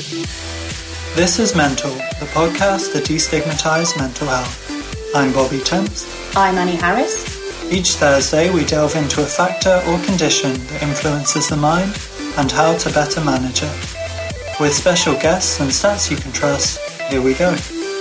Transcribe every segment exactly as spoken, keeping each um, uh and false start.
This is Mental, the podcast that destigmatizes mental health. I'm Bobby Temps. I'm Annie Harris. Each Thursday we delve into a factor or condition that influences the mind and how to better manage it. With special guests and stats you can trust, here we go.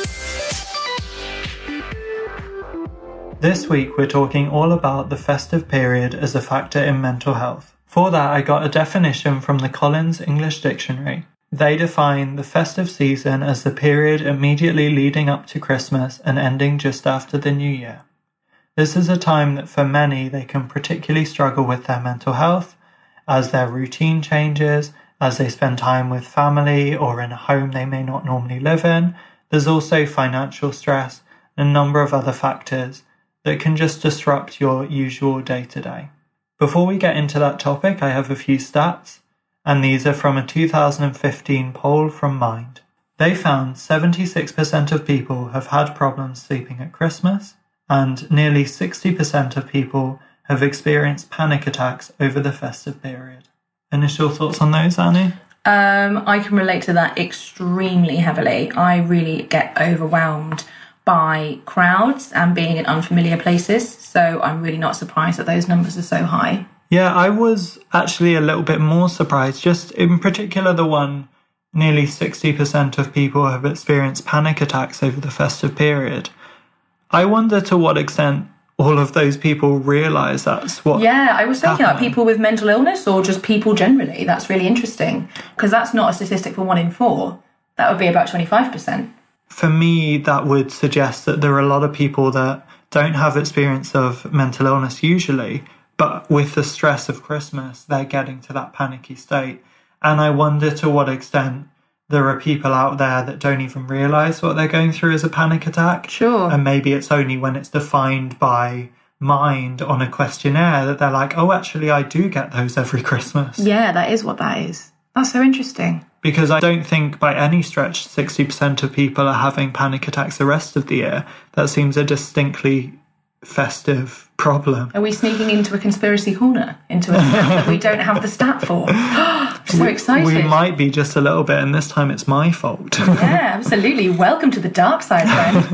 This week we're talking all about the festive period as a factor in mental health. For that I got a definition from the Collins English Dictionary. They define the festive season as the period immediately leading up to Christmas and ending just after the New Year. This is a time that for many they can particularly struggle with their mental health, as their routine changes, as they spend time with family or in a home they may not normally live in. There's also financial stress and a number of other factors that can just disrupt your usual day-to-day. Before we get into that topic, I have a few stats, and these are from a two thousand fifteen poll from Mind. They found seventy-six percent of people have had problems sleeping at Christmas, and nearly sixty percent of people have experienced panic attacks over the festive period. Initial thoughts on those, Annie? Um, I can relate to that extremely heavily. I really get overwhelmed by crowds and being in unfamiliar places, so I'm really not surprised that those numbers are so high. Yeah, I was actually a little bit more surprised, just in particular the one, nearly sixty percent of people have experienced panic attacks over the festive period. I wonder to what extent all of those people realise that's what Yeah, I was thinking happening. about people with mental illness or just people generally. That's really interesting, because that's not a statistic for one in four. That would be about twenty-five percent. For me, that would suggest that there are a lot of people that don't have experience of mental illness usually, but with the stress of Christmas, they're getting to that panicky state. And I wonder to what extent there are people out there that don't even realise what they're going through as a panic attack. Sure. And maybe it's only when it's defined by Mind on a questionnaire that they're like, oh, actually, I do get those every Christmas. Yeah, that is what that is. That's so interesting. Because I don't think by any stretch sixty percent of people are having panic attacks the rest of the year. That seems a distinctly festive problem. Are we sneaking into a conspiracy corner? Into a stat that we don't have the stat for? I'm so excited. We might be just a little bit, and this time it's my fault. Yeah, absolutely. Welcome to the dark side,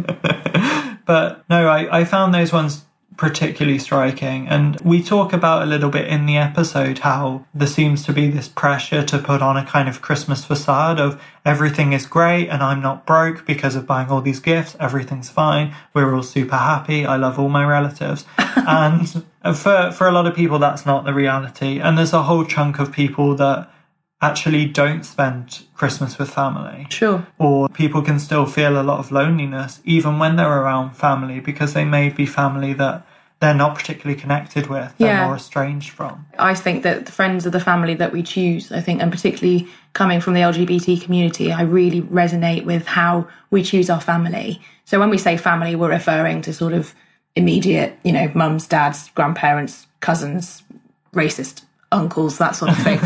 friend. But no, I, I found those ones particularly striking. And we talk about a little bit in the episode how there seems to be this pressure to put on a kind of Christmas facade of everything is great and I'm not broke because of buying all these gifts. Everything's fine. We're all super happy. I love all my relatives. And for, for a lot of people, that's not the reality. And there's a whole chunk of people that actually don't spend Christmas with family. Sure. Or people can still feel a lot of loneliness even when they're around family, because they may be family that they're not particularly connected with, they're Yeah. more estranged from. I think that the friends of the family that we choose, I think, and particularly coming from the L G B T community, I really resonate with how we choose our family. So when we say family, we're referring to sort of immediate, you know, mums, dads, grandparents, cousins, racist uncles, that sort of thing.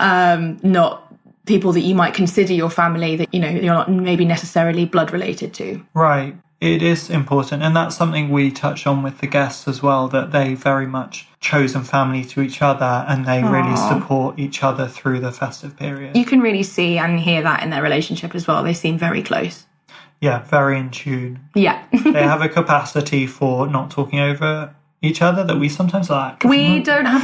um, not people that you might consider your family that, you know, you're not maybe necessarily blood related to. Right. It is important, and that's something we touch on with the guests as well, that they very much chosen family to each other and they Aww. really support each other through the festive period. You can really see and hear that in their relationship as well. They seem very close. Yeah, very in tune. Yeah. They have a capacity for not talking over each other that we sometimes lack. We don't have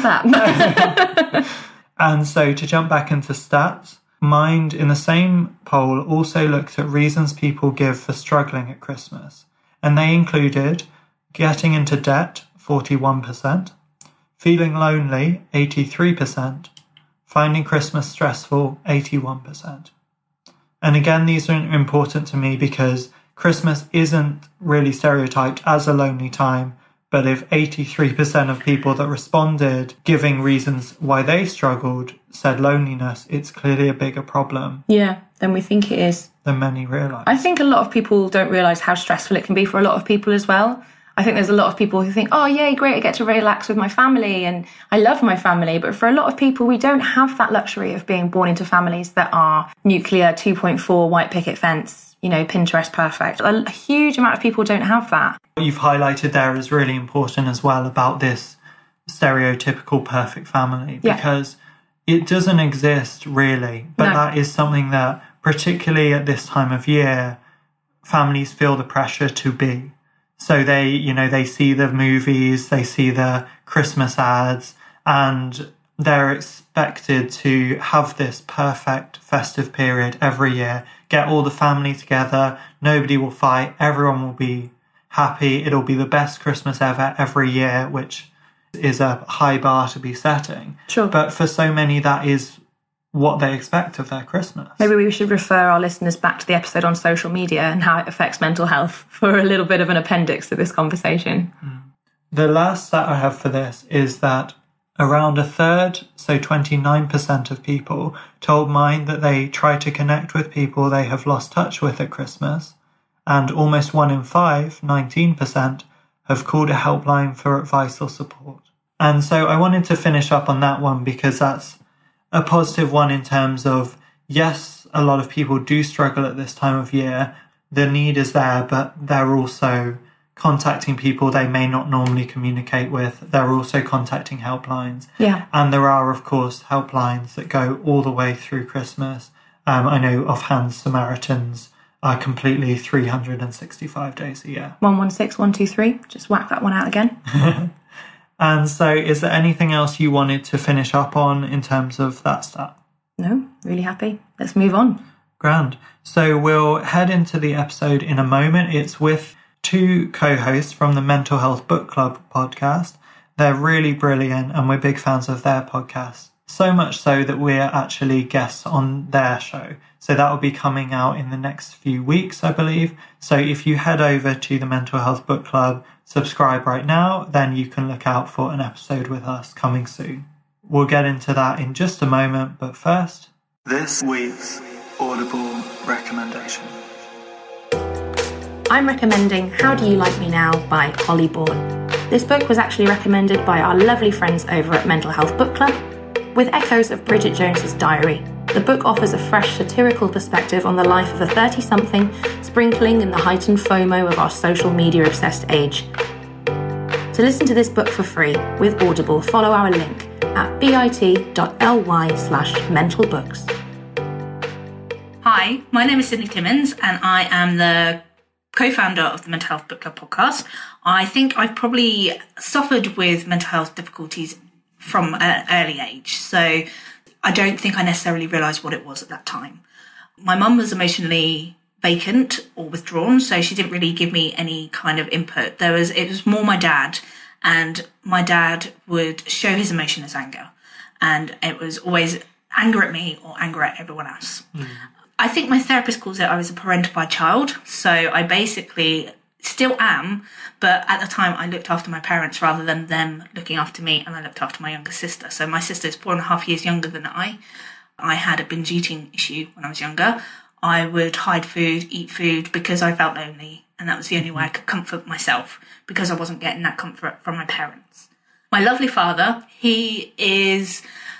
that. And so to jump back into stats, Mind in the same poll also looked at reasons people give for struggling at Christmas, and they included getting into debt, forty-one percent, feeling lonely, eighty-three percent, finding Christmas stressful, eighty-one percent. And again, these are important to me because Christmas isn't really stereotyped as a lonely time. But if eighty-three percent of people that responded giving reasons why they struggled said loneliness, it's clearly a bigger problem. Yeah, than we think it is. Than many realise. I think a lot of people don't realise how stressful it can be for a lot of people as well. I think there's a lot of people who think, oh, yay, great, I get to relax with my family and I love my family. But for a lot of people, we don't have that luxury of being born into families that are nuclear, two point four, white picket fence, you know, Pinterest perfect. A huge amount of people don't have that. What you've highlighted there is really important as well about this stereotypical perfect family, because yeah. it doesn't exist really, but no. that is something that particularly at this time of year, families feel the pressure to be. So they, you know, they see the movies, they see the Christmas ads, and they're expected to have this perfect festive period every year, get all the family together, nobody will fight, everyone will be happy, it'll be the best Christmas ever every year, which is a high bar to be setting. Sure. But for so many, that is what they expect of their Christmas. Maybe we should refer our listeners back to the episode on social media and how it affects mental health for a little bit of an appendix to this conversation. Mm. The last stat I have for this is that around a third, so twenty-nine percent of people, told Mind that they try to connect with people they have lost touch with at Christmas, and almost one in five, nineteen percent, have called a helpline for advice or support. And so I wanted to finish up on that one because that's a positive one in terms of, yes, a lot of people do struggle at this time of year. The need is there, but they're also contacting people they may not normally communicate with. They're also contacting helplines. Yeah. And there are, of course, helplines that go all the way through Christmas. Um, I know offhand Samaritans are completely three hundred sixty-five days a year. one one six one two three. Just whack that one out again. And so is there anything else you wanted to finish up on in terms of that stat? No, really happy. Let's move on. Grand. So we'll head into the episode in a moment. It's with two co-hosts from the Mental Health Book Club podcast. They're really brilliant and we're big fans of their podcast. So much so that we're actually guests on their show. So that will be coming out in the next few weeks, I believe. So if you head over to the Mental Health Book Club, subscribe right now, then you can look out for an episode with us coming soon. We'll get into that in just a moment, but first, this week's Audible recommendation. I'm recommending How Do You Like Me Now by Holly Bourne. This book was actually recommended by our lovely friends over at Mental Health Book Club. With echoes of Bridget Jones's diary, the book offers a fresh satirical perspective on the life of a thirty-something, sprinkling in the heightened FOMO of our social media-obsessed age. To listen to this book for free with Audible, follow our link at bit.ly slash mentalbooks. Hi, my name is Sydney Timmins and I am the co-founder of the Mental Health Book Club podcast. I think I've probably suffered with mental health difficulties from an early age, so I don't think I necessarily realised what it was at that time. My mum was emotionally vacant or withdrawn, so she didn't really give me any kind of input. There was it was more my dad, and my dad would show his emotion as anger, and it was always anger at me or anger at everyone else. Mm. I think my therapist calls it I was a parentified child, so I basically still am, but at the time I looked after my parents rather than them looking after me, and I looked after my younger sister. So my sister is four and a half years younger than I. I had a binge eating issue when I was younger. I would hide food, eat food because I felt lonely, and that was the only way I could comfort myself because I wasn't getting that comfort from my parents. My lovely father, he is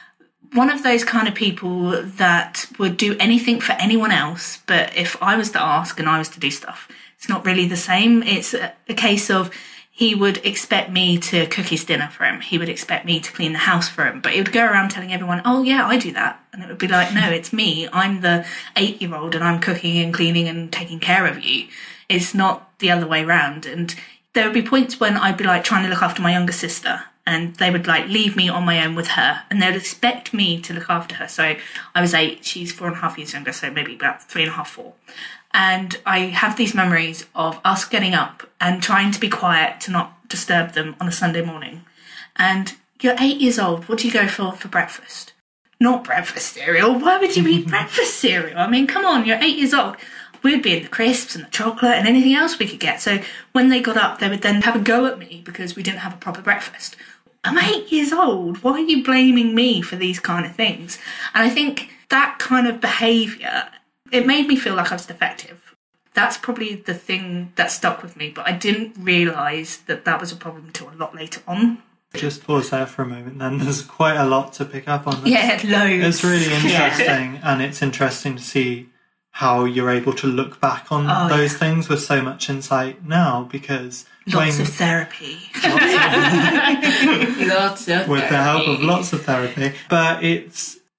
one of those kind of people that would do anything for anyone else, but if I was to ask and I was to do stuff, it's not really the same. It's a, a case of he would expect me to cook his dinner for him. He would expect me to clean the house for him. But he would go around telling everyone, oh, yeah, I do that. And it would be like, no, it's me. I'm the eight-year-old and I'm cooking and cleaning and taking care of you. It's not the other way around. And there would be points when I'd be like trying to look after my younger sister, and they would like leave me on my own with her, and they would expect me to look after her. So I was eight, she's four and a half years younger, so maybe about three and a half, four. And I have these memories of us getting up and trying to be quiet to not disturb them on a Sunday morning. And you're eight years old, what do you go for for breakfast? Not breakfast cereal. Why would you eat breakfast cereal? I mean, come on, you're eight years old. We'd be in the crisps and the chocolate and anything else we could get. So when they got up, they would then have a go at me because we didn't have a proper breakfast. I'm eight years old. Why are you blaming me for these kind of things? And I think that kind of behaviour, it made me feel like I was defective. That's probably the thing that stuck with me, but I didn't realise that that was a problem until a lot later on. Just pause there for a moment then. There's quite a lot to pick up on this. Yeah, loads. It's really interesting, yeah. And it's interesting to see how you're able to look back on oh, those yeah. things with so much insight now, because lots of therapy. Lots of, lots of with therapy. the help of lots of therapy. But it's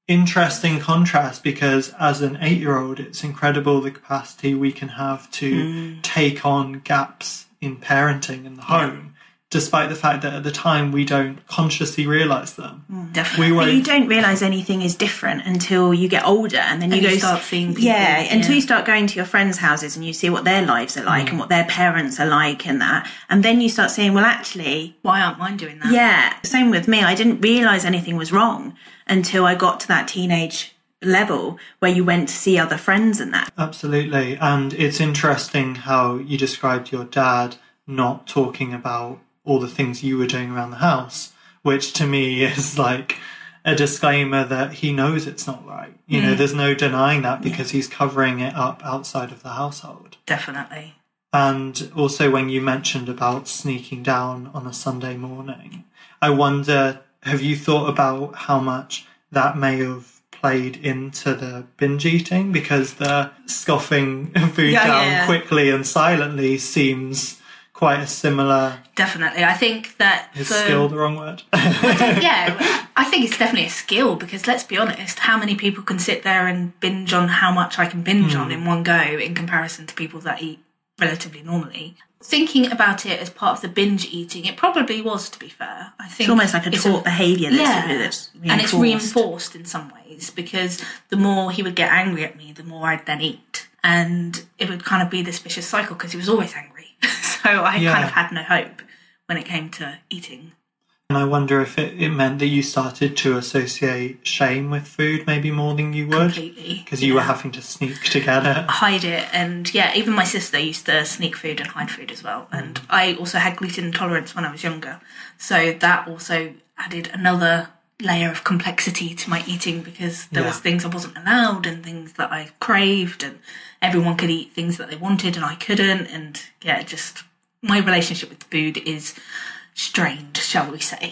interesting contrast, because as an eight-year-old, it's incredible the capacity we can have to mm. take on gaps in parenting in the yeah. home, despite the fact that at the time we don't consciously realise them. Mm, definitely. We but you don't realise anything is different until you get older, and then you and go you start seeing people. Yeah, yeah, until you start going to your friends' houses and you see what their lives are like mm. and what their parents are like and that. And then you start saying, well, actually... why aren't mine doing that? Yeah, same with me. I didn't realise anything was wrong until I got to that teenage level where you went to see other friends and that. Absolutely. And it's interesting how you described your dad not talking about all the things you were doing around the house, which to me is like a disclaimer that he knows it's not right. You mm. know, there's no denying that because yeah. he's covering it up outside of the household. Definitely. And also when you mentioned about sneaking down on a Sunday morning, I wonder, have you thought about how much that may have played into the binge eating? Because the scoffing food yeah, down yeah. quickly and silently seems quite a similar... Definitely. I think that... Is for, skill the wrong word? I yeah, I think it's definitely a skill, because let's be honest, how many people can sit there and binge on how much I can binge mm. on in one go in comparison to people that eat relatively normally? Thinking about it as part of the binge eating, it probably was, to be fair. I think it's almost like a taught behaviour that's, yeah, that's reinforced. And it's reinforced in some ways, because the more he would get angry at me, the more I'd then eat. And it would kind of be this vicious cycle, because he was always angry. So I yeah. kind of had no hope when it came to eating. And I wonder if it, it meant that you started to associate shame with food maybe more than you would. Completely. Because you yeah. were having to sneak to get it. Hide it. And yeah, even my sister used to sneak food and hide food as well. And mm. I also had gluten intolerance when I was younger. So that also added another layer of complexity to my eating, because there yeah. was things I wasn't allowed and things that I craved, and everyone could eat things that they wanted and I couldn't. And yeah, just my relationship with food is strained, shall we say,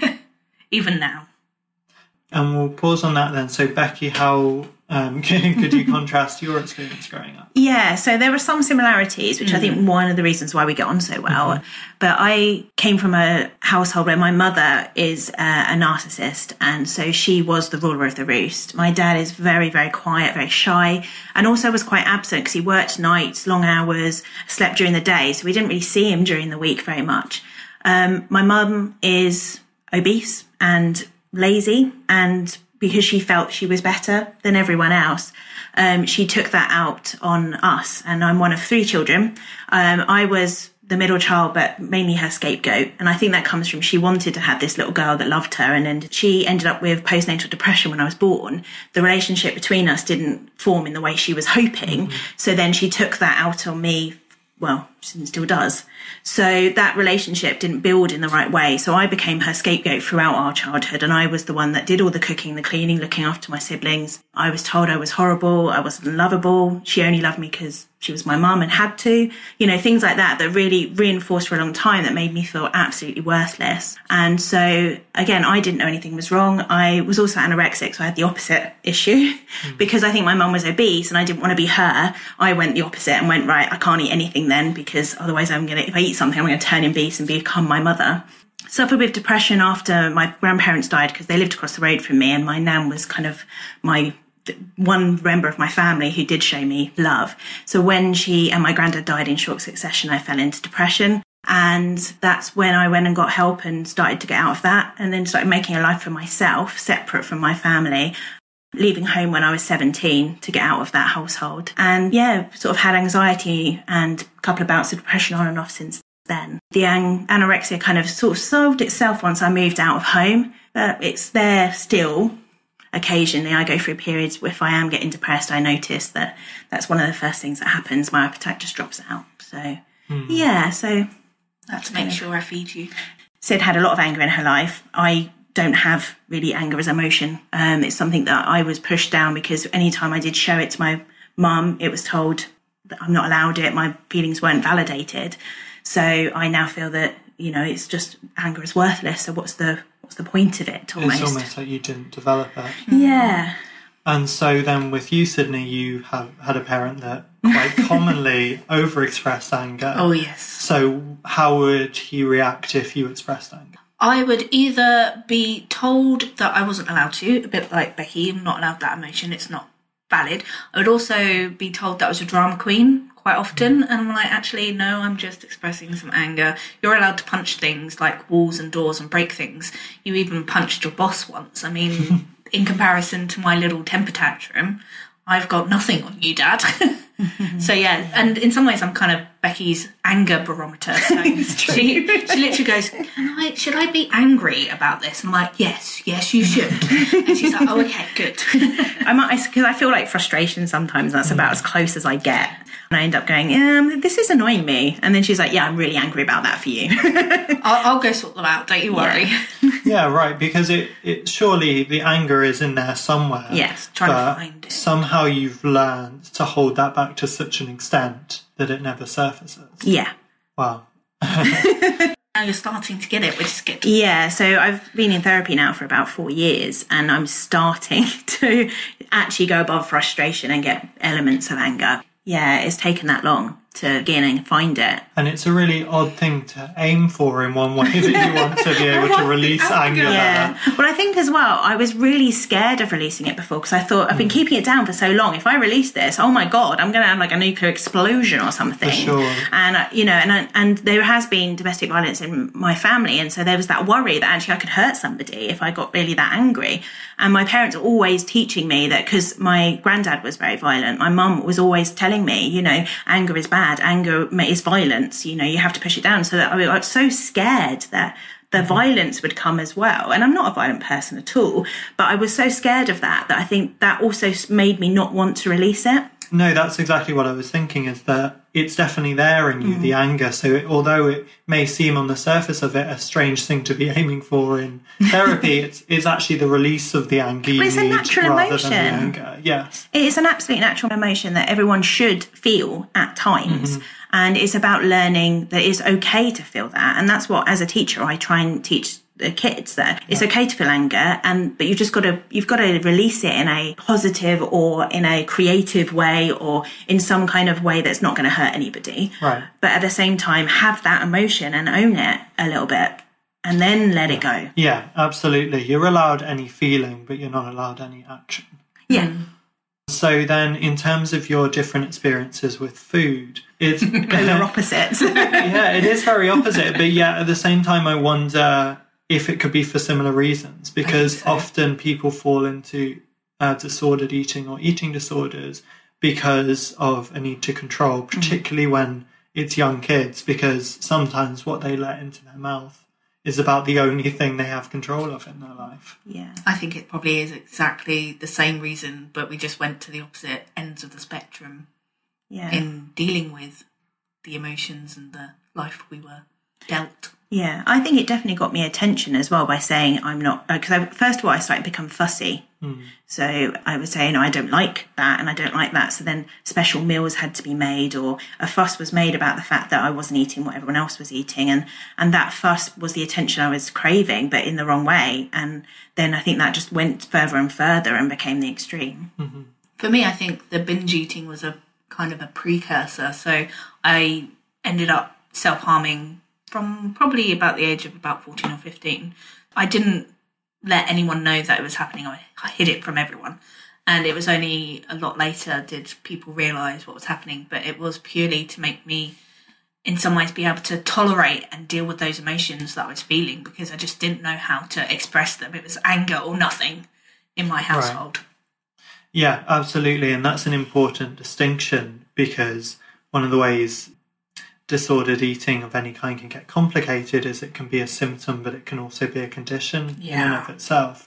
even now. And we'll pause on that then. So Becky, how um, could you contrast your experience growing up? Yeah, so there were some similarities, which mm. I think one of the reasons why we get on so well. Mm-hmm. But I came from a household where my mother is uh, a narcissist, and so she was the ruler of the roost. My dad is very, very quiet, very shy, and also was quite absent because he worked nights, long hours, slept during the day, so we didn't really see him during the week very much. Um, my mum is obese and lazy, and because she felt she was better than everyone else, um, she took that out on us. And I'm one of three children. Um, I was the middle child, but mainly her scapegoat. And I think that comes from she wanted to have this little girl that loved her. And then she ended up with postnatal depression when I was born. The relationship between us didn't form in the way she was hoping. Mm-hmm. So then she took that out on me. Well, she still does. So that relationship didn't build in the right way. So I became her scapegoat throughout our childhood. And I was the one that did all the cooking, the cleaning, looking after my siblings. I was told I was horrible. I wasn't lovable. She only loved me because she was my mum and had to. You know, things like that that really reinforced for a long time that made me feel absolutely worthless. And so, again, I didn't know anything was wrong. I was also anorexic, so I had the opposite issue. Mm. Because I think my mum was obese and I didn't want to be her. I went the opposite and went, right, I can't eat anything then, because otherwise I'm going to, if I eat something, I'm going to turn obese and become my mother. Suffered with depression after my grandparents died, because they lived across the road from me, and my nan was kind of my one member of my family who did show me love. So when she and my granddad died in short succession, I fell into depression. And that's when I went and got help and started to get out of that, and then started making a life for myself, separate from my family, leaving home when I was seventeen to get out of that household. And yeah, sort of had anxiety and a couple of bouts of depression on and off since then. The an- anorexia kind of sort of solved itself once I moved out of home, but it's there still. Occasionally I go through periods where if I am getting depressed, I notice that that's one of the first things that happens. My appetite just drops out. So mm. yeah, so that's to make sure I feed you. Sid had a lot of anger in her life. I don't have really anger as emotion. Um, it's something that I was pushed down, because anytime I did show it to my mum, it was told that I'm not allowed it. My feelings weren't validated. So I now feel that, you know, it's just anger is worthless. So what's the what's the point of it? Almost. It's almost like you didn't develop it. Yeah. And so then with you, Sydney, you have had a parent that quite commonly overexpressed anger. Oh, yes. So how would he react if you expressed anger? I would either be told that I wasn't allowed to, a bit like Becky, I'm not allowed that emotion, it's not valid. I would also be told that I was a drama queen quite often, and I'm like, actually, no, I'm just expressing some anger. You're allowed to punch things like walls and doors and break things. You even punched your boss once. I mean, in comparison to my little temper tantrum, I've got nothing on you, Dad. So yeah, and in some ways I'm kind of Becky's anger barometer. So she, she literally goes, Can I, should I be angry about this? And I'm like, yes, yes, you should. And she's like, oh, okay, good. I might, because I feel like frustration sometimes, that's about as close as I get. And I end up going, um, this is annoying me. And then she's like, yeah, I'm really angry about that for you. I'll, I'll go sort them out, don't you worry. Yeah, yeah, right, because it, it surely the anger is in there somewhere. Yes, trying but to find it. Somehow you've learned to hold that back to such an extent that it never surfaces. Yeah. Wow. Now you're starting to get it, which is good. Yeah, so I've been in therapy now for about four years and I'm starting to actually go above frustration and get elements of anger. Yeah, it's taken that long to get in and find it. And it's a really odd thing to aim for in one way, that you want to be able to release anger. Yeah. There. Well, I think as well, I was really scared of releasing it before because I thought I've been mm. keeping it down for so long. If I release this, oh my God, I'm going to have like a nuclear explosion or something. For sure. And, uh, you know, and, and there has been domestic violence in my family. And so there was that worry that actually I could hurt somebody if I got really that angry. And my parents are always teaching me that because my granddad was very violent, my mum was always telling me, you know, anger is bad, anger is violence, you know, you have to push it down. So that I was so scared that the mm-hmm. violence would come as well. And I'm not a violent person at all, but I was so scared of that that I think that also made me not want to release it. No, that's exactly what I was thinking, is that it's definitely there in you, mm. the anger. So it, although it may seem on the surface of it a strange thing to be aiming for in therapy, it's, it's actually the release of the anger you it's need a natural rather emotion. than the anger. Yes. It is an absolute natural emotion that everyone should feel at times. Mm-hmm. And it's about learning that it's okay to feel that. And that's what, as a teacher, I try and teach the kids that it's okay to feel anger, and but you just got to you've got to release it in a positive or in a creative way or in some kind of way that's not going to hurt anybody. Right. But at the same time, have that emotion and own it a little bit, and then let yeah. it go. Yeah, absolutely. You're allowed any feeling, but you're not allowed any action. Yeah. Mm. So then, in terms of your different experiences with food, it's they're opposites. Yeah, it is very opposite. But yet, at the same time, I wonder if it could be for similar reasons, because so. often people fall into uh, disordered eating or eating disorders because of a need to control, particularly mm-hmm. when it's young kids, because sometimes what they let into their mouth is about the only thing they have control of in their life. Yeah, I think it probably is exactly the same reason, but we just went to the opposite ends of the spectrum yeah. in dealing with the emotions and the life we were dealt. Yeah, I think it definitely got me attention as well by saying I'm not, because I, first of all, I started to become fussy. Mm. So I would say, no, I don't like that and I don't like that. So then special meals had to be made, or a fuss was made about the fact that I wasn't eating what everyone else was eating. And, and that fuss was the attention I was craving, but in the wrong way. And then I think that just went further and further and became the extreme. Mm-hmm. For me, I think the binge eating was a kind of a precursor. So I ended up self-harming from probably about the age of about fourteen or fifteen. I didn't let anyone know that it was happening. I hid it from everyone. And it was only a lot later did people realise what was happening. But it was purely to make me, in some ways, be able to tolerate and deal with those emotions that I was feeling, because I just didn't know how to express them. It was anger or nothing in my household. Right. Yeah, absolutely. And that's an important distinction, because one of the ways disordered eating of any kind can get complicated is it can be a symptom, but it can also be a condition yeah. in and of itself.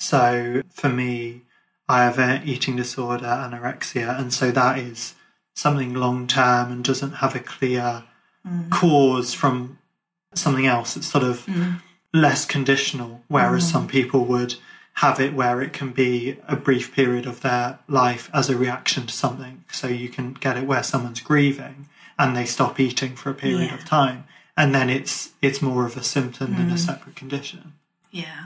So for me, I have an eating disorder, anorexia, and so that is something long term and doesn't have a clear mm. cause from something else. It's sort of mm. less conditional, whereas mm. some people would have it where it can be a brief period of their life as a reaction to something. So you can get it where someone's grieving and they stop eating for a period yeah. of time, and then it's it's more of a symptom mm. than a separate condition. Yeah.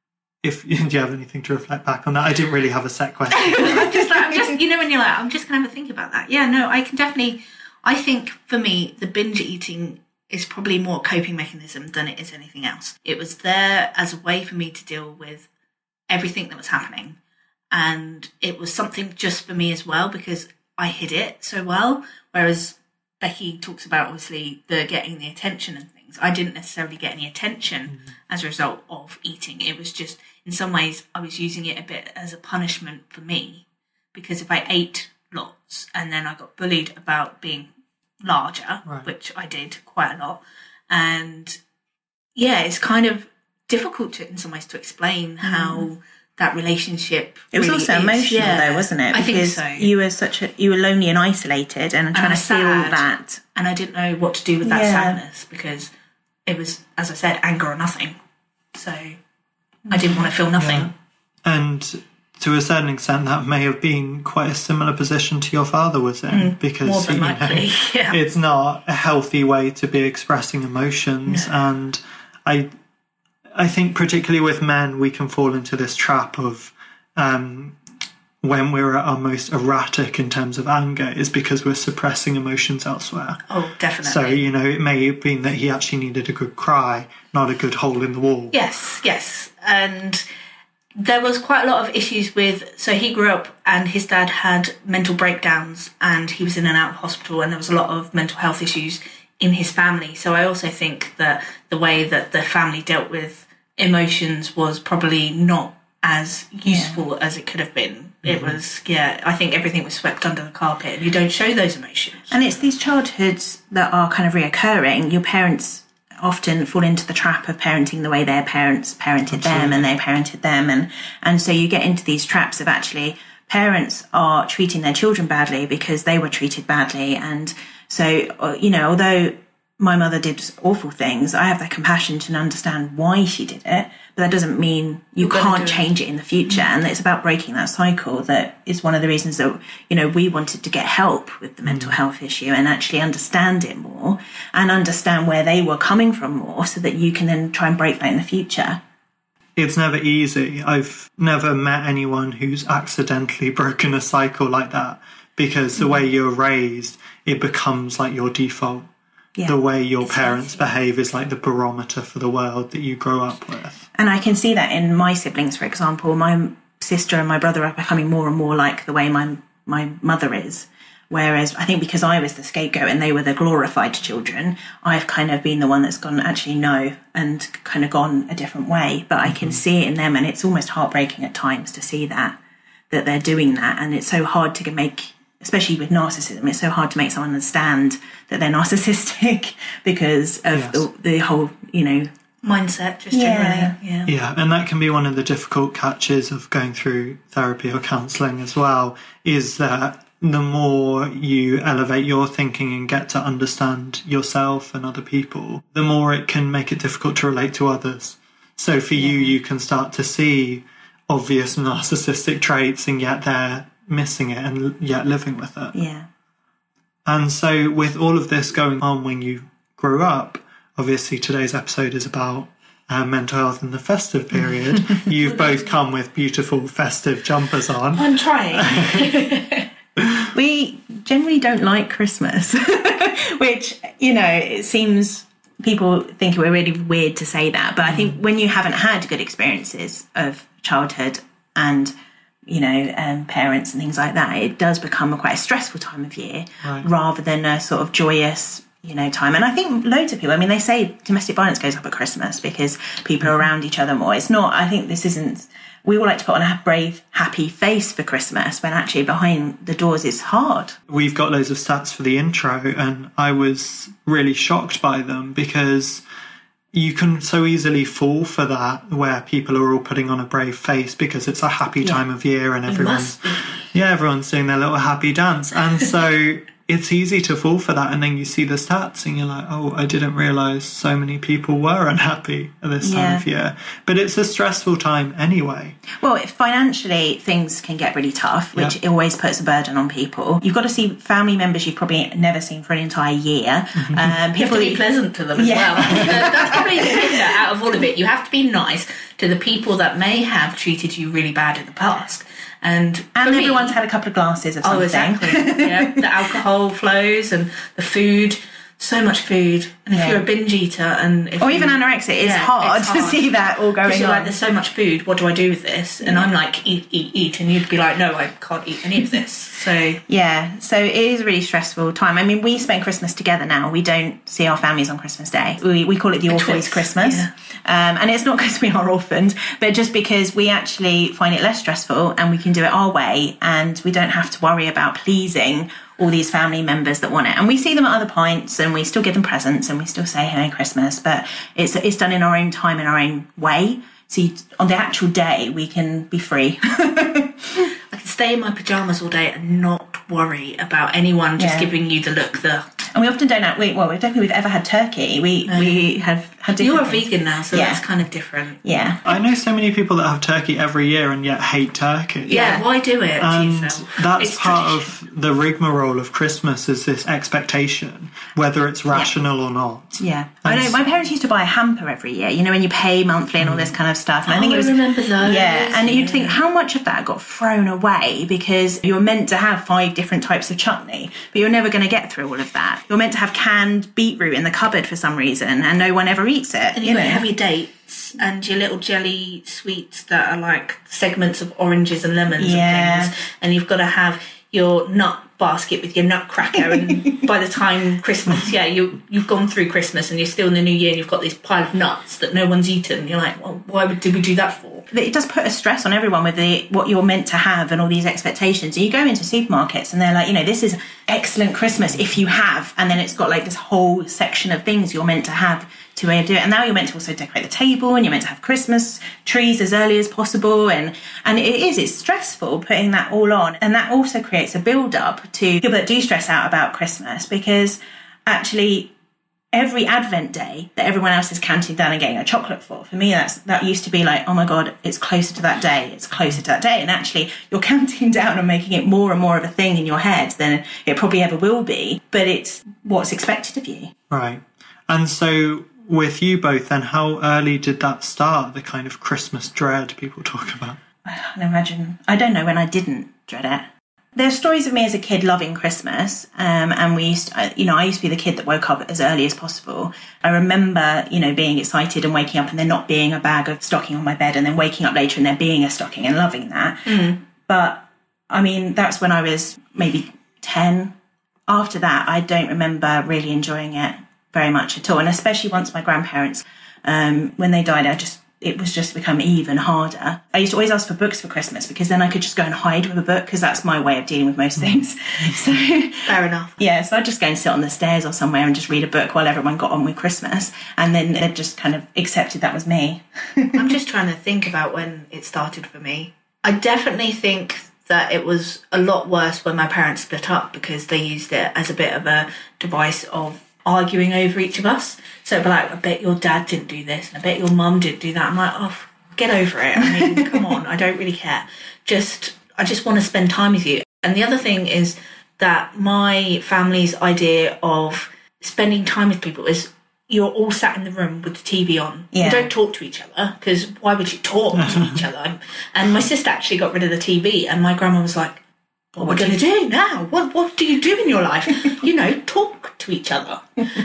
If do you have anything to reflect back on that? I didn't really have a set question. I'm just like, I'm just, you know, when you're like, I'm just gonna have a think about that. Yeah, no, I can definitely. I think for me, the binge eating is probably more a coping mechanism than it is anything else. It was there as a way for me to deal with everything that was happening. And it was something just for me as well, because I hid it so well. Whereas Becky talks about, obviously, the getting the attention and things. I didn't necessarily get any attention mm-hmm. as a result of eating. It was just, in some ways, I was using it a bit as a punishment for me. Because if I ate lots and then I got bullied about being larger, right. which I did quite a lot. And yeah, it's kind of difficult to, in some ways, to explain mm. how that relationship It was really also is. emotional yeah. though, wasn't it? I because think so. You were such a, you were lonely and isolated and, and trying to feel sad, that. And I didn't know what to do with that yeah. sadness, because it was, as I said, anger or nothing. So I didn't want to feel nothing. Yeah. And to a certain extent, that may have been quite a similar position to your father was in, mm, because more than you know, likely, yeah. it's not a healthy way to be expressing emotions. No. And I, I think particularly with men, we can fall into this trap of um, when we're at our most erratic in terms of anger is because we're suppressing emotions elsewhere. Oh, definitely. So, you know, it may have been that he actually needed a good cry, not a good hole in the wall. Yes, yes. And there was quite a lot of issues with, so he grew up and his dad had mental breakdowns and he was in and out of hospital, and there was a lot of mental health issues in his family. So I also think that the way that the family dealt with emotions was probably not as useful yeah. as it could have been. Mm-hmm. It was, yeah, I think everything was swept under the carpet and you don't show those emotions. And it's these childhoods that are kind of reoccurring. Your parents often fall into the trap of parenting the way their parents parented Absolutely. them and they parented them. And, and so you get into these traps of actually parents are treating their children badly because they were treated badly. And so, you know, although my mother did awful things, I have that compassion to understand why she did it, but that doesn't mean you You're can't change it in the future. Mm-hmm. And it's about breaking that cycle. That is one of the reasons that, you know, we wanted to get help with the mental mm-hmm. health issue and actually understand it more and understand where they were coming from more, so that you can then try and break that in the future. It's never easy. I've never met anyone who's accidentally broken a cycle like that, because the mm-hmm. way you're raised, it becomes like your default. Yeah, the way your parents behave is like the barometer for the world that you grow up with. And I can see that in my siblings, for example. My sister and my brother are becoming more and more like the way my my mother is. Whereas I think because I was the scapegoat and they were the glorified children, I've kind of been the one that's gone, actually, no, and kind of gone a different way. But I can mm-hmm. see it in them, and it's almost heartbreaking at times to see that, that they're doing that. And it's so hard to make... especially with narcissism, it's so hard to make someone understand that they're narcissistic because of yes. the, the whole, you know... mindset, just yeah. generally. Yeah. yeah, and that can be one of the difficult catches of going through therapy or counselling as well, is that the more you elevate your thinking and get to understand yourself and other people, the more it can make it difficult to relate to others. So for yeah. you, you can start to see obvious narcissistic traits, and yet they're missing it and yet living with it. Yeah. And so with all of this going on when you grew up, obviously today's episode is about uh, mental health in the festive period. You've both come with beautiful festive jumpers on. I'm trying. We generally don't like Christmas, which, you know, it seems people think we're really weird to say that. But I think when you haven't had good experiences of childhood and you know, um, parents and things like that, it does become a quite a stressful time of year right. rather than a sort of joyous, you know, time. And I think loads of people, I mean, they say domestic violence goes up at Christmas because people are around each other more. It's not, I think this isn't, we all like to put on a brave, happy face for Christmas when actually behind the doors it's hard. We've got loads of stats for the intro, and I was really shocked by them because you can so easily fall for that, where people are all putting on a brave face because it's a happy yeah. time of year and everyone's yeah everyone's doing their little happy dance, and so it's easy to fall for that. And then you see the stats and you're like, oh, I didn't realise so many people were unhappy at this time yeah. of year. But it's a stressful time anyway. Well, financially things can get really tough, which yeah. always puts a burden on people. You've got to see family members you've probably never seen for an entire year. Mm-hmm. Um, people you have to be pleasant to them as yeah. well. That's probably the thing out of all of it. You have to be nice to the people that may have treated you really bad in the past. And, and me, everyone's had a couple of glasses of something. Oh, exactly. yeah, the alcohol flows and the food. so much food, and if Yeah. you're a binge eater, and if Or you, even anorexic, it's, yeah, hard it's to hard. see that all going Because on. you're like, there's so much food, what do I do with this? And I'm like, eat, eat, eat, and you'd be like, no, I can't eat any of this. So Yeah, so it is a really stressful time. I mean, we spend Christmas together now. We don't see our families on Christmas Day. We, we call it the orphans' twist, Christmas. yeah. Um, and it's not because we are orphaned, but just because we actually find it less stressful and we can do it our way, and we don't have to worry about pleasing all these family members that want it. And we see them at other points, and we still give them presents, and we still say Merry Christmas, but it's it's done in our own time, in our own way. So you, on the actual day, we can be free. I can stay in my pyjamas all day and not worry about anyone just Yeah. giving you the look, the... And we often don't have, we, well, we don't think we've ever had turkey. We we have had different You're a things. vegan now, so Yeah. that's kind of different. Yeah. I know so many people that have turkey every year and yet hate turkey. Yeah, why do it to And yourself? that's It's part tradition. of the rigmarole of Christmas, is this expectation, whether it's rational or not. Yeah. I know, my parents used to buy a hamper every year, you know, when you pay monthly and all this kind of stuff. And I think Oh, it was. I remember those. Yeah. And you'd Yeah. think, how much of that got thrown away because you're meant to have five different types of chutney, but you're never going to get through all of that. You're meant to have canned beetroot in the cupboard for some reason, and no one ever eats it. And you you know. have your dates and your little jelly sweets that are like segments of oranges and lemons Yeah. and things. And you've got to have your nut basket with your nutcracker. And by the time Christmas, yeah, you, you've gone through Christmas and you're still in the new year and you've got this pile of nuts that no one's eaten. You're like, well, why would, did we do that for? But it does put a stress on everyone with the what you're meant to have and all these expectations. And you go into supermarkets and they're like, you know, this is excellent Christmas if you have, and then it's got like this whole section of things you're meant to have to uh, do it. And now you're meant to also decorate the table, and you're meant to have Christmas trees as early as possible. And and it is, it's stressful putting that all on. And that also creates a build up to people that do stress out about Christmas, because actually every Advent day that everyone else is counting down and getting a chocolate for, for me, that's that used to be like, oh my God, it's closer to that day, it's closer to that day. And actually, you're counting down and making it more and more of a thing in your head than it probably ever will be. But it's what's expected of you. Right. And so with you both, then, how early did that start, the kind of Christmas dread people talk about? I can imagine. I don't know when I didn't dread it. There's stories of me as a kid loving Christmas, um, and we used, to, you know, I used to be the kid that woke up as early as possible. I remember, you know, being excited and waking up and there not being a bag of stocking on my bed, and then waking up later and there being a stocking, and loving that. Mm. But I mean, that's when I was maybe ten. After that, I don't remember really enjoying it very much at all, and especially once my grandparents, um, when they died, I just. It was just become even harder. I used to always ask for books for Christmas because then I could just go and hide with a book, because that's my way of dealing with most things. So, Fair enough. yeah, so I'd just go and sit on the stairs or somewhere and just read a book while everyone got on with Christmas. And then they just kind of accepted that was me. I'm just trying to think about when it started for me. I definitely think that it was a lot worse when my parents split up, because they used it as a bit of a device of arguing over each of us. So it'd be like, I bet your dad didn't do this, and I bet your mum didn't do that. I'm like, oh, get over it. I mean, come on, I don't really care. Just, I just want to spend time with you. And the other thing is that my family's idea of spending time with people is you're all sat in the room with the T V on. Yeah. You don't talk to each other, because why would you talk to each other? And my sister actually got rid of the T V, and my grandma was like, what are we going to do now? What what do you do in your life? You know, talk to each other.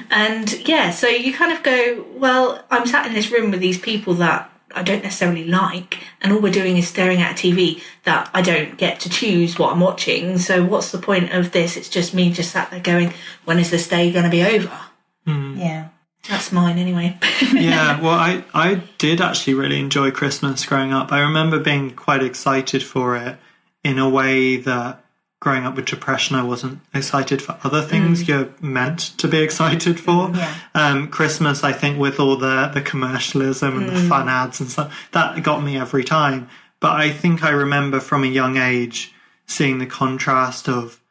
And yeah, so you kind of go, well, I'm sat in this room with these people that I don't necessarily like, and all we're doing is staring at a T V that I don't get to choose what I'm watching. So what's the point of this? It's just me just sat there going, when is this day going to be over? Mm. Yeah. That's mine anyway. Yeah, well, I, I did actually really enjoy Christmas growing up. I remember being quite excited for it in a way that growing up with depression, I wasn't excited for other things mm. you're meant to be excited for. Yeah. Um, Christmas, I think, with all the, the commercialism and mm. the fun ads and stuff, that got me every time. But I think I remember from a young age seeing the contrast of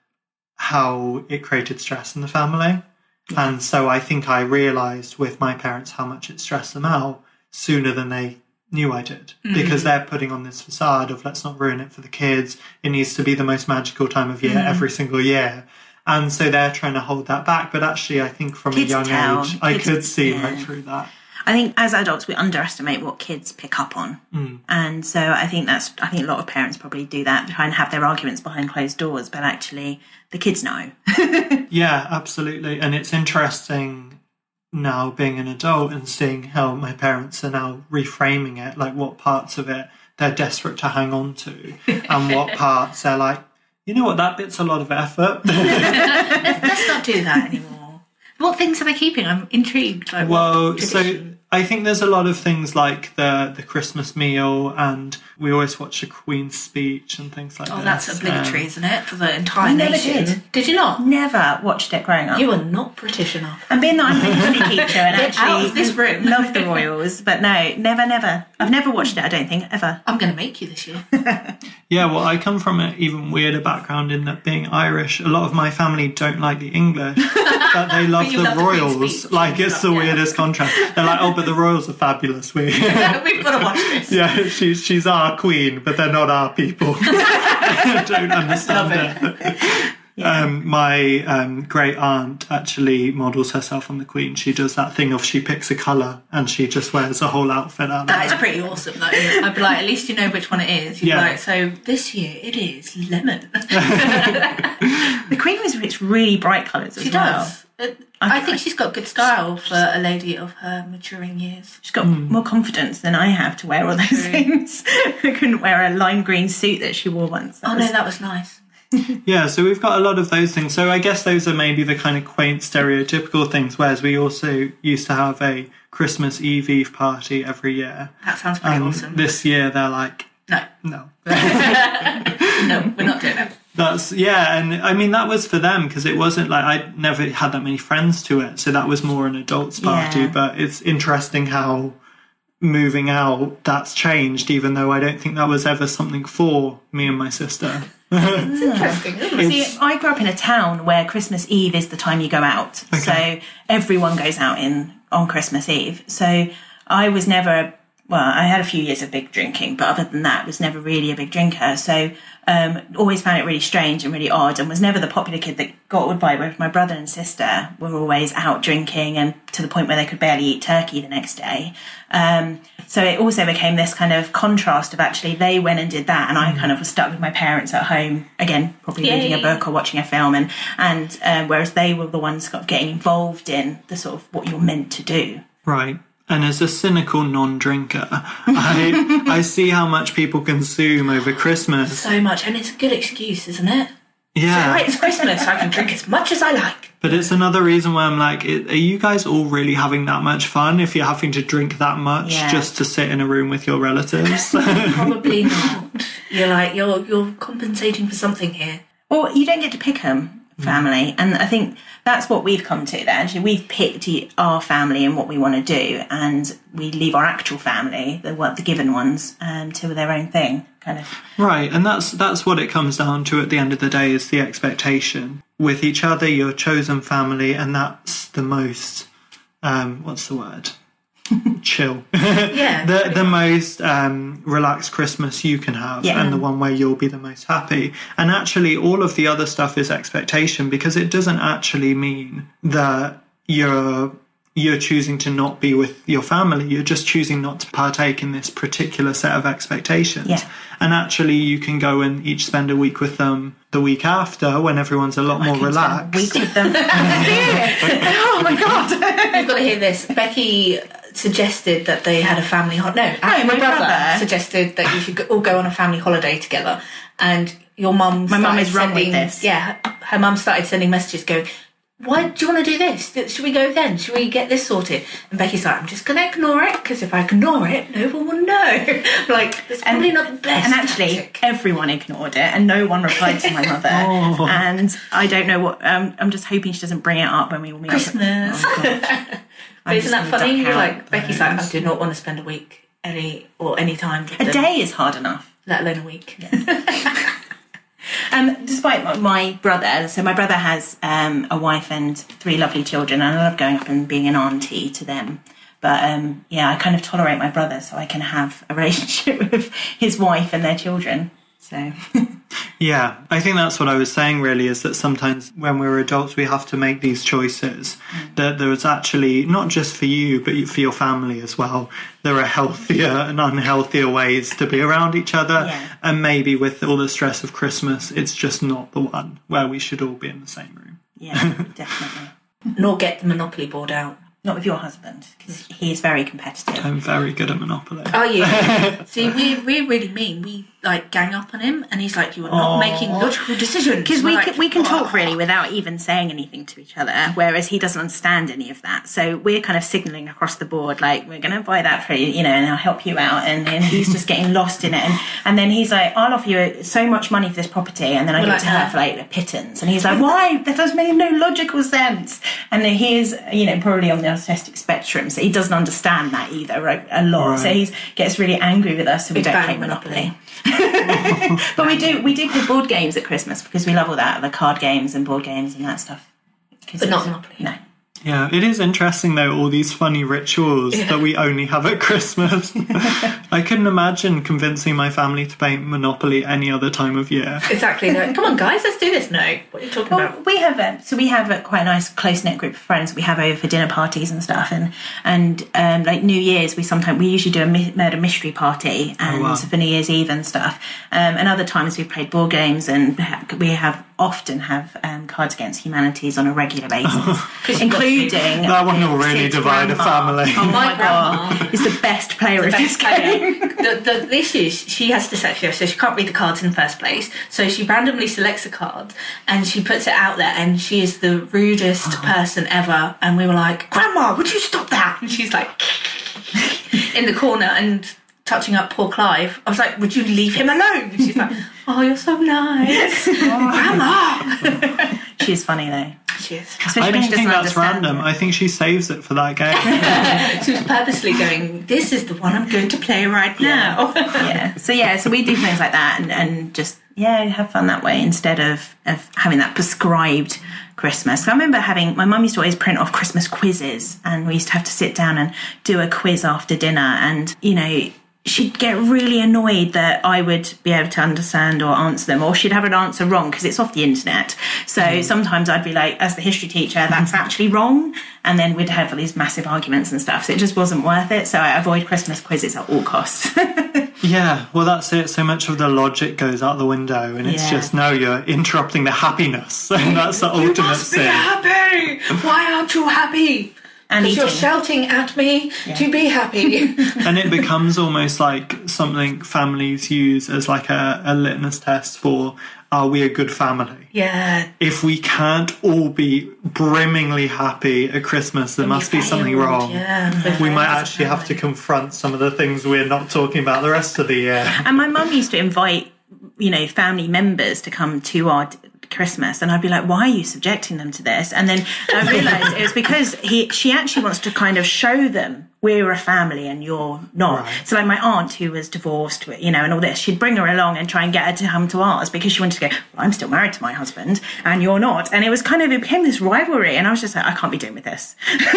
how it created stress in the family. Yeah. And so I think I realised with my parents how much it stressed them out sooner than they knew I did, mm. because they're putting on this facade of let's not ruin it for the kids. It needs to be the most magical time of year mm. every single year. And so they're trying to hold that back. But actually, I think from kids a young tell. age, kids, I could see yeah. right through that. I think as adults we underestimate what kids pick up on, mm. and so I think that's I think a lot of parents probably do that, try and have their arguments behind closed doors, but actually the kids know. Yeah, absolutely. And it's interesting now being an adult and seeing how my parents are now reframing it, like what parts of it they're desperate to hang on to and what parts they're like, you know what, that bit's a lot of effort. let's, let's not do that anymore. What things are they keeping? I'm intrigued. Like, well, so I think there's a lot of things like the the Christmas meal, and we always watch the Queen's speech and things like that. Oh, that's obligatory, um, isn't it, for the entire I never nation? did. Did you not? Never watched it growing up. You are not British enough. And being that I'm a history teacher and Get out actually of this room. love the royals, but no, never, never. I've never watched it, I don't think, ever. I'm going to make you this year. Yeah, well, I come from an even weirder background in that being Irish, a lot of my family don't like the English, but they love But you the love the Queen's royals. speech. Like, it's the Yeah. weirdest contrast. They're like, oh, but the royals are fabulous. We, We've got to watch this. yeah, she's she's our queen, but they're not our people. I don't understand it. Um, my um, great aunt actually models herself on the Queen. She does that thing of she picks a colour and she just wears a whole outfit out of That it. is pretty awesome, though. I'd be like, at least you know which one it is. You'd Yeah. be like, so this year it is lemon. The Queen was it's really bright colours as She well. does. Uh, I think she's got good style for a lady of her maturing years. She's got more confidence than I have to wear all those True. things. I couldn't wear a lime green suit that she wore once. That Oh, was- no, that was nice. Yeah, so we've got a lot of those things. So I guess those are maybe the kind of quaint, stereotypical things, whereas we also used to have a Christmas Eve Eve party every year. That sounds pretty And awesome. this year they're like, No, no. no, we're not doing it. That's, yeah, and I mean, that was for them because it wasn't like, I never had that many friends to it, so that was more an adults party, Yeah. but it's interesting how moving out, that's changed, even though I don't think that was ever something for me and my sister. It's interesting, isn't it? See, I grew up in a town where Christmas Eve is the time you go out. Okay. So everyone goes out in on Christmas Eve. So I was never, well, I had a few years of big drinking, but other than that, was never really a big drinker. So um, always found it really strange and really odd, and was never the popular kid that got would buy. Whereas my brother and sister were always out drinking, and to the point where they could barely eat turkey the next day. Um, so it also became this kind of contrast of actually they went and did that, and I kind of was stuck with my parents at home again, probably Yay. reading a book or watching a film, and and um, whereas they were the ones sort of getting involved in the sort of what you're meant to do. Right. And as a cynical non-drinker, I I see how much people consume over Christmas. So much, and it's a good excuse, isn't it? Yeah. Right, it's Christmas, I can drink as much as I like. But it's another reason why I'm like, it, are you guys all really having that much fun if you're having to drink that much Yeah. just to sit in a room with your relatives? Probably not. You're like, you're you're compensating for something here. Well, you don't get to pick them, family, and I think that's what we've come to. That actually we've picked our family and what we want to do, and we leave our actual family, the what the given ones, um, to their own thing, kind of. Right, and that's that's what it comes down to at the end of the day, is the expectation. With each other, your chosen family, and that's the most, um, what's the word? Chill. Yeah. the the most um, relaxed Christmas you can have, Yeah. and the one where you'll be the most happy. And actually, all of the other stuff is expectation, because it doesn't actually mean that you're you're choosing to not be with your family. You're just choosing not to partake in this particular set of expectations. Yeah. And actually, you can go and each spend a week with them the week after, when everyone's a lot more I can spend relaxed. a week with them. Oh my god! You've got to hear this. Becky suggested that they had a family holiday. No, actually, my my brother, brother. suggested that you should go- all go on a family holiday together. And your mum, My mum started is wrong with sending- this. Yeah, her, her mum started sending messages going, "Why do you want to do this? Should we go then? Should we get this sorted?" And Becky's like, "I'm just going to ignore it, because if I ignore it, no one will know." Like, it's probably not the best. And actually, tactic. everyone ignored it, and no one replied to my mother. Oh. And I don't know what. Um, I'm just hoping she doesn't bring it up when we all meet. Christmas. Oh, God. But isn't that funny? You're like, out Becky's like, I do not want to spend a week any or any time with A them, day is hard enough. let alone a week. Um, despite my, my brother, so my brother has um, a wife and three lovely children, and I love going up and being an auntie to them. But um, yeah, I kind of tolerate my brother so I can have a relationship with his wife and their children. So Yeah, I think that's what I was saying really, is that sometimes when we're adults we have to make these choices, mm. that there's actually, not just for you but for your family as well, there are healthier and unhealthier ways to be around each other, yeah. and maybe with all the stress of Christmas it's just not the one where we should all be in the same room. Yeah, definitely. Nor get the Monopoly board out. Not with your husband, because he is very competitive. I'm very good at Monopoly. Oh, yeah. See, we, we're really mean. We, like, gang up on him, and he's like, you are not Aww. making logical decisions. Because we, like, can, we can talk oh. really without even saying anything to each other, whereas he doesn't understand any of that. So we're kind of signalling across the board, like, we're going to buy that for you, you know, and I'll help you out. And then he's just getting lost in it. And, and then he's like, I'll offer you so much money for this property, and then I We're give like, it to her uh, for, like, a pittance. And he's like, why? That does make no logical sense. And then he is, you know, probably on the autistic spectrum, so he doesn't understand that either, right, a lot. Right. So he gets really angry with us, so we Big don't bang play Monopoly. Monopoly. But we do we do play board games at Christmas, because we love all that, the card games and board games and that stuff. But not Monopoly. No. Yeah, it is interesting though, all these funny rituals Yeah. that we only have at Christmas. I couldn't imagine convincing my family to play Monopoly any other time of year. Exactly. No. Come on, guys, let's do this. No. What are you talking Well, about? we have a, so we have a quite a nice close knit group of friends we have over for dinner parties and stuff, and and um, like New Year's we sometimes we usually do a mi- murder mystery party, and Oh, wow. for New Year's Eve and stuff. Um, and other times we've played board games, and we have often have um, Cards Against Humanities on a regular basis, including That one will really Sid's divide a grandma. family. Oh my, My grandma god, is the best player of this Best player. game. the, the, the issue is she has dyslexia, so she can't read the cards in the first place. So she randomly selects a card and she puts it out there, and she is the rudest person ever. And we were like, Grandma, would you stop that? And she's like in the corner and touching up poor Clive. I was like, would you leave him alone? And she's like, oh, you're so nice. Grandma. She's funny though. She is. Especially I when don't she think doesn't that's understand random. it. I think she saves it for that game. She was purposely going, this is the one I'm going to play right now. Yeah. So yeah, so we do things like that, and, and just yeah, have fun that way instead of, of having that prescribed Christmas. So I remember having my mum used to always print off Christmas quizzes, and we used to have to sit down and do a quiz after dinner, and you know, she'd get really annoyed that I would be able to understand or answer them, or she'd have an answer wrong because it's off the internet. So mm. sometimes I'd be like, as the history teacher, that's actually wrong. And then we'd have these massive arguments and stuff. So it just wasn't worth it. So I avoid Christmas quizzes at all costs. Yeah, well, that's it. So much of the logic goes out the window, and it's Yeah. just, no, you're interrupting the happiness. And that's the You ultimate must be sin. happy. Why aren't you happy? And Because you're eating. shouting at me to be happy. And it becomes almost like something families use as like a, a litmus test for, are we a good family? Yeah. If we can't all be brimmingly happy at Christmas, there Then must we be something failed, wrong. yeah. We might As a actually have to family. confront some of the things we're not talking about the rest of the year. And my mum used to invite, you know, family members to come to our Christmas, and I'd be like, why are you subjecting them to this? And then I realised it was because he, she actually wants to kind of show them we're a family and you're not. Right. So like my aunt who was divorced, you know, and all this, she'd bring her along and try and get her to come to ours because she wanted to go, well, I'm still married to my husband and you're not. And it was kind of, it became this rivalry, and I was just like, I can't be doing with this.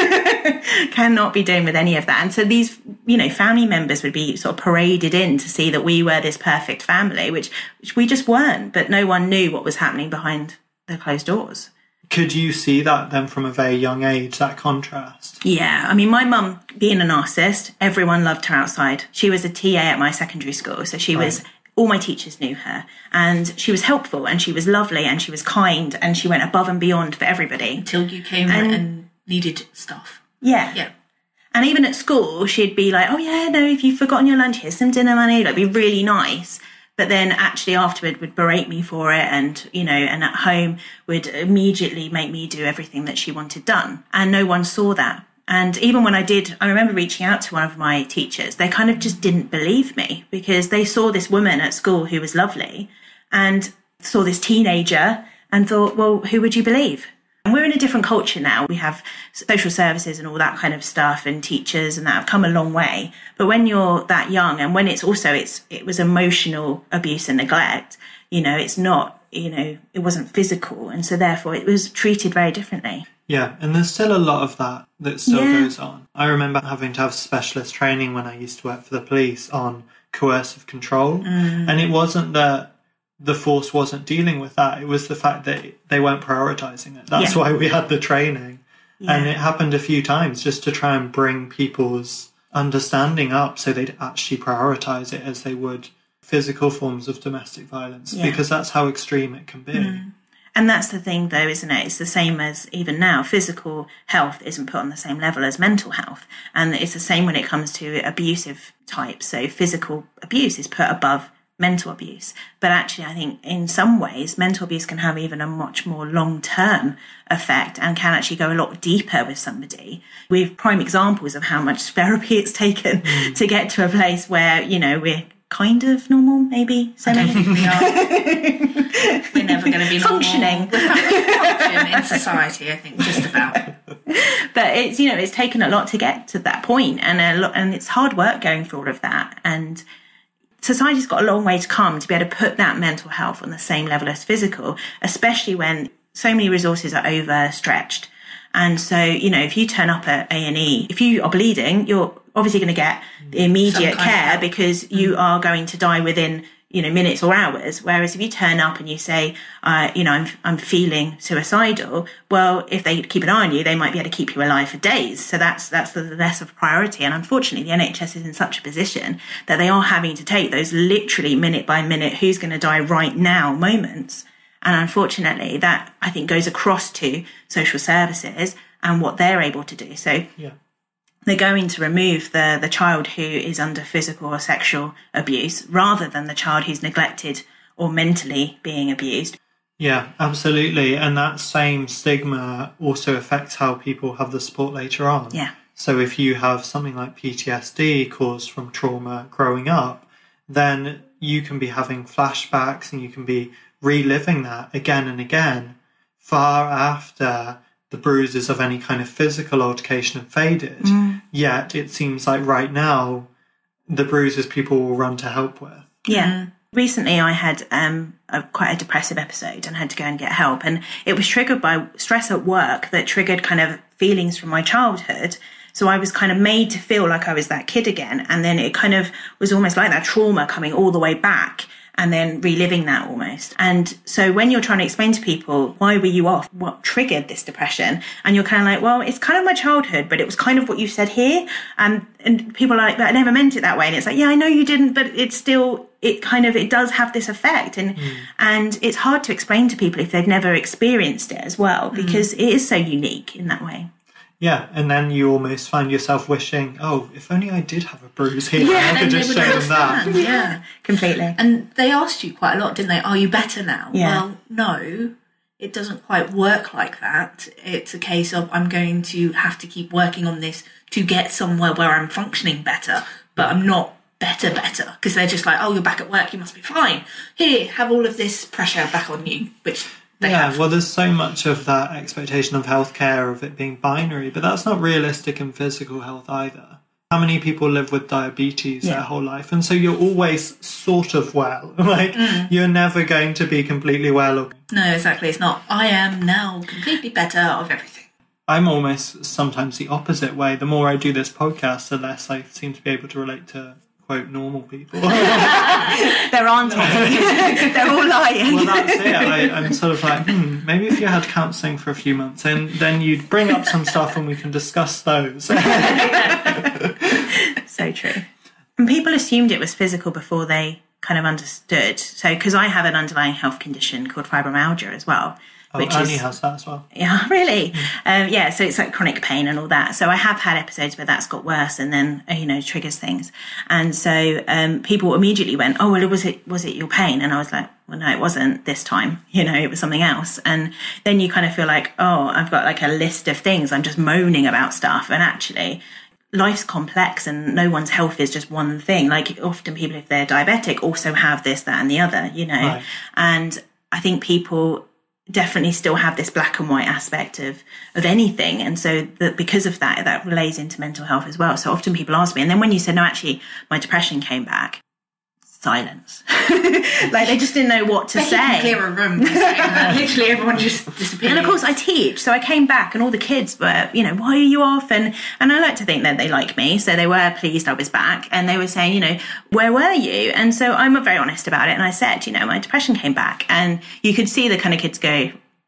Cannot be doing with any of that. And so these, you know, family members would be sort of paraded in to see that we were this perfect family, which, which we just weren't, but no one knew what was happening behind the closed doors. Could you see that then from a very young age, that contrast? Yeah, I mean, my mum, being a narcissist, everyone loved her outside. She was a T A at my secondary school, so she Right. was, all my teachers knew her, and she was helpful, and she was lovely, and she was kind, and she went above and beyond for everybody. Until you came And- and needed stuff. Yeah. Yeah. And even at school, she'd be like, oh yeah, no, if you've forgotten your lunch, here's some dinner money, like be really nice. But then actually afterward would berate me for it, and, you know, and at home would immediately make me do everything that she wanted done. And no one saw that. And even when I did, I remember reaching out to one of my teachers, they kind of just didn't believe me because they saw this woman at school who was lovely and saw this teenager and thought, well, who would you believe? And we're in a different culture now. We have social services and all that kind of stuff, and teachers, and that have come a long way. But when you're that young, and when it's also, it's it was emotional abuse and neglect, you know, it's not, you know, it wasn't physical. And so therefore it was treated very differently. Yeah, and there's still a lot of that that still Yeah. goes on. I remember having to have specialist training when I used to work for the police on coercive control. Mm. And it wasn't that the force wasn't dealing with that. It was the fact that they weren't prioritizing it. That's yeah. why we had the training. Yeah. And it happened a few times just to try and bring people's understanding up so they'd actually prioritize it as they would physical forms of domestic violence, yeah. because that's how extreme it can be. Mm. And that's the thing, though, isn't it? It's the same as even now. Physical health isn't put on the same level as mental health. And it's the same when it comes to abusive types. So physical abuse is put above mental abuse. But actually, I think in some ways, mental abuse can have even a much more long-term effect and can actually go a lot deeper with somebody. We have prime examples of how much therapy it's taken mm. to get to a place where, you know, we're kind of normal, maybe. So I don't think we are. We're never going to be functioning. We're functioning in society, I think, just about. But it's, you know, it's taken a lot to get to that point, and a lot, and it's hard work going through all of that. And society's got a long way to come to be able to put that mental health on the same level as physical, especially when so many resources are overstretched. And so, you know, if you turn up at A and E, if you are bleeding, you're obviously going to get the immediate care because you are going to die within, you know, minutes or hours. Whereas if you turn up and you say, uh, you know, I'm I'm feeling suicidal, well, if they keep an eye on you, they might be able to keep you alive for days. So that's that's the less of a priority. And unfortunately, the N H S is in such a position that they are having to take those literally minute by minute, who's going to die right now moments. And unfortunately, that, I think, goes across to social services and what they're able to do. So yeah. they're going to remove the, the child who is under physical or sexual abuse rather than the child who's neglected or mentally being abused. Yeah, absolutely. And that same stigma also affects how people have the support later on. Yeah. So if you have something like P T S D caused from trauma growing up, then you can be having flashbacks and you can be reliving that again and again far after the bruises of any kind of physical altercation have faded. Mm. Yet it seems like right now the bruises people will run to help with. Yeah. Mm. Recently I had um, a, quite a depressive episode and had to go and get help. And it was triggered by stress at work that triggered kind of feelings from my childhood. So I was kind of made to feel like I was that kid again. And then it kind of was almost like that trauma coming all the way back and then reliving that almost. And so when you're trying to explain to people, why were you off? What triggered this depression? And you're kind of like, well, it's kind of my childhood, but it was kind of what you said here. And, and people are like, but I never meant it that way. And it's like, yeah, I know you didn't, but it's still, it kind of, it does have this effect. And, mm. and it's hard to explain to people if they've never experienced it as well, because mm. it is so unique in that way. Yeah, and then you almost find yourself wishing, oh, if only I did have a bruise here, yeah, I could just show them that. Yeah, completely. And they asked you quite a lot, didn't they? Are you better now? Yeah. Well, no, it doesn't quite work like that. It's a case of I'm going to have to keep working on this to get somewhere where I'm functioning better, but I'm not better, better. Because they're just like, oh, you're back at work, you must be fine. Here, have all of this pressure back on you, which... Yeah, have. well, there's so much of that expectation of healthcare, of it being binary, but that's not realistic in physical health either. How many people live with diabetes yeah. their whole life? And so you're always sort of well. Like, mm. you're never going to be completely well. No, exactly. It's not, I am now completely better of everything. I'm almost sometimes the opposite way. The more I do this podcast, the less I seem to be able to relate to, quote, normal people. There aren't any. They're all lying. Well, that's it. I, I'm sort of like, hmm, maybe if you had counselling for a few months, and then you'd bring up some stuff and we can discuss those. So true. And people assumed it was physical before they kind of understood. So, because I have an underlying health condition called fibromyalgia as well. Oh, which Annie is, has that as well. Yeah, really? Mm. Um, yeah, so it's like chronic pain and all that. So I have had episodes where that's got worse and then, you know, triggers things. And so um, people immediately went, oh, well, was it was it your pain? And I was like, well, no, it wasn't this time. You know, it was something else. And then you kind of feel like, oh, I've got like a list of things. I'm just moaning about stuff. And actually, life's complex and no one's health is just one thing. Like often people, if they're diabetic, also have this, that and the other, you know. Right. And I think people definitely still have this black and white aspect of of anything, and so that because of that that relays into mental health as well. So often people ask me, and then when you said no, actually my depression came back, silence. Like they just didn't know what to Becky say. can clear a room. Literally everyone just disappeared. And of course I teach, so I came back and all the kids were, you know, why are you off? And and I like to think that they like me, so they were pleased I was back, and they were saying, you know, where were you? And so I'm very honest about it, and I said, you know, my depression came back, and you could see the kind of kids go,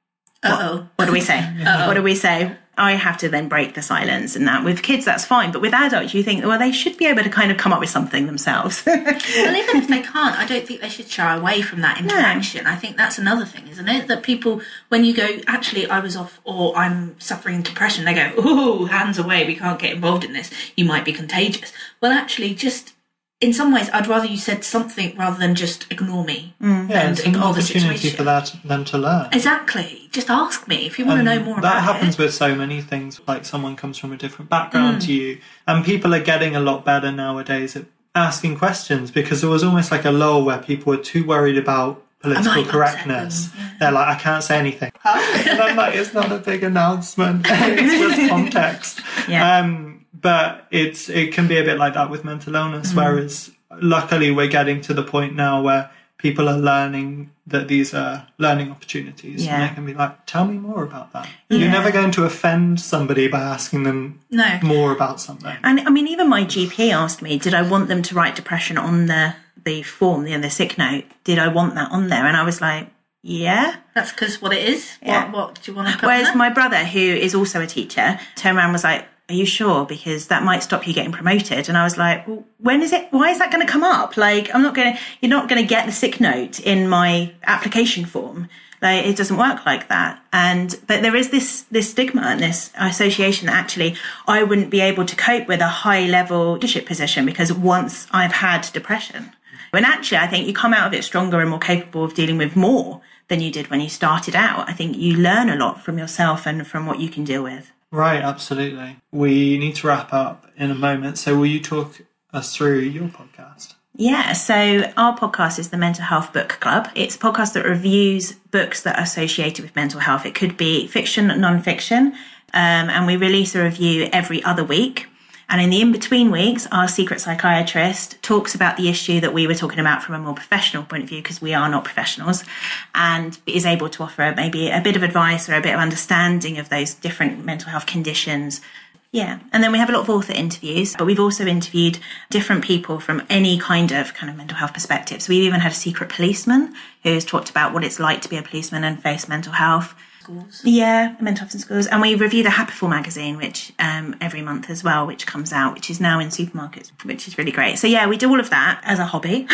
Uh-oh. what do we say? Uh-oh. What do we say? I have to then break the silence, and that with kids that's fine, but with adults you think, well, they should be able to kind of come up with something themselves. Well, even if they can't, I don't think they should shy away from that interaction. No. I think that's another thing, isn't it? That people, when you go, actually, I was off, or I'm suffering depression, they go, oh, hands away, we can't get involved in this. You might be contagious. Well, actually, just in some ways, I'd rather you said something rather than just ignore me. Mm. Yeah, and it's an ignore the opportunity situation. for that, them to learn. Exactly. Just ask me if you want and to know more that about it. That happens with so many things, like someone comes from a different background mm. to you, and people are getting a lot better nowadays at asking questions, because there was almost like a lull where people were too worried about political correctness. Yeah. They're like, I can't say anything. And I'm like, it's not a big announcement. It's just context. Yeah. Um, but it's it can be a bit like that with mental illness, mm. whereas luckily we're getting to the point now where people are learning that these are learning opportunities. Yeah. And they can be like, tell me more about that. Yeah. You're never going to offend somebody by asking them no. more about something. And I mean, even my G P asked me, did I want them to write depression on the, the form, the, the sick note? Did I want that on there? And I was like, yeah. That's because what it is? Yeah. What, what do you want to put Whereas on my brother, who is also a teacher, turned around and was like, are you sure? Because that might stop you getting promoted. And I was like, well, when is it, why is that going to come up? Like, I'm not going to, you're not going to get the sick note in my application form. Like, it doesn't work like that. And, but there is this, this stigma and this association that actually I wouldn't be able to cope with a high level leadership position because once I've had depression. When actually, I think you come out of it stronger and more capable of dealing with more than you did when you started out. I think you learn a lot from yourself and from what you can deal with. Right, absolutely. We need to wrap up in a moment. So will you talk us through your podcast? Yeah, so our podcast is the Mental Health Book Club. It's a podcast that reviews books that are associated with mental health. It could be fiction, non-fiction, um, and we release a review every other week. And in the in-between weeks, our secret psychiatrist talks about the issue that we were talking about from a more professional point of view, because we are not professionals, and is able to offer maybe a bit of advice or a bit of understanding of those different mental health conditions. Yeah. And then we have a lot of author interviews, but we've also interviewed different people from any kind of kind of mental health perspective. So we've even had a secret policeman who's talked about what it's like to be a policeman and face mental health. Schools. Yeah, mental health in schools. And we review the Happiful magazine, which um, every month as well, which comes out, which is now in supermarkets, which is really great. So yeah, we do all of that as a hobby.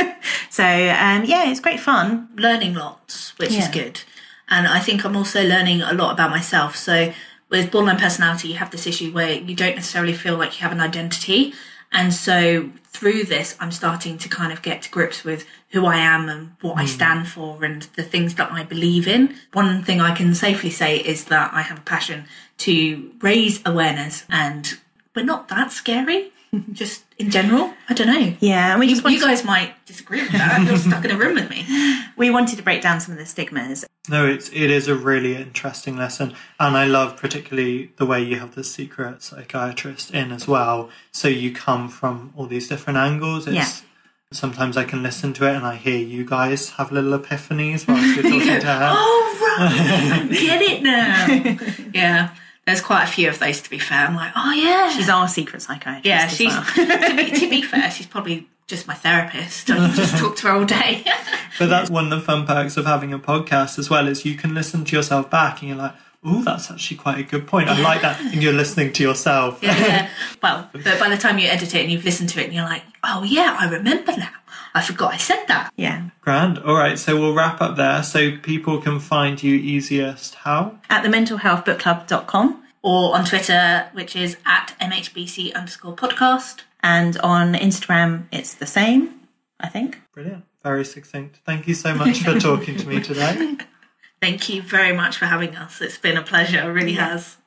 So um, yeah, it's great fun. Learning lots, which yeah. is good. And I think I'm also learning a lot about myself. So with borderline personality, you have this issue where you don't necessarily feel like you have an identity. And so through this, I'm starting to kind of get to grips with who I am and what mm. I stand for and the things that I believe in. One thing I can safely say is that I have a passion to raise awareness, and we're not that scary, just in general. I don't know. Yeah, and we you, just you guys might disagree with that. You're stuck in a room with me. We wanted to break down some of the stigmas. No, it's it is a really interesting lesson, and I love particularly the way you have the secret psychiatrist in as well. So you come from all these different angles. It's, yeah. Sometimes I can listen to it and I hear you guys have little epiphanies whilst you're talking to her. Oh, right. Get it now. Yeah. There's quite a few of those, to be fair. I'm like, oh, yeah. She's our secret psychiatrist. Yeah, as she's, well. to, be, to be fair, she's probably just my therapist. I can just talk to her all day. But that's one of the fun perks of having a podcast as well, is you can listen to yourself back and you're like, oh, that's actually quite a good point. I like that. And you're listening to yourself. Yeah, yeah. Well, but by the time you edit it and you've listened to it and you're like, oh, yeah, I remember now. I forgot I said that. Yeah. Grand. All right, so we'll wrap up there. So people can find you easiest how? At the mental health book club dot com. Or on Twitter, which is at M H B C underscore podcast. And on Instagram, it's the same, I think. Brilliant. Very succinct. Thank you so much for talking to me today. Thank you very much for having us. It's been a pleasure. It really yeah. has.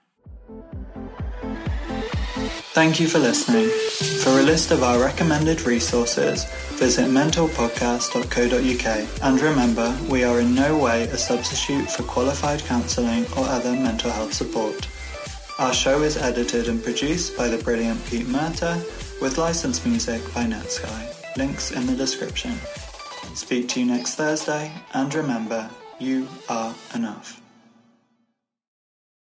Thank you for listening. For a list of our recommended resources, visit mental podcast dot co dot uk. And remember, we are in no way a substitute for qualified counselling or other mental health support. Our show is edited and produced by the brilliant Pete Murta, with licensed music by Netsky. links in the description. Speak to you next Thursday, and remember, you are enough.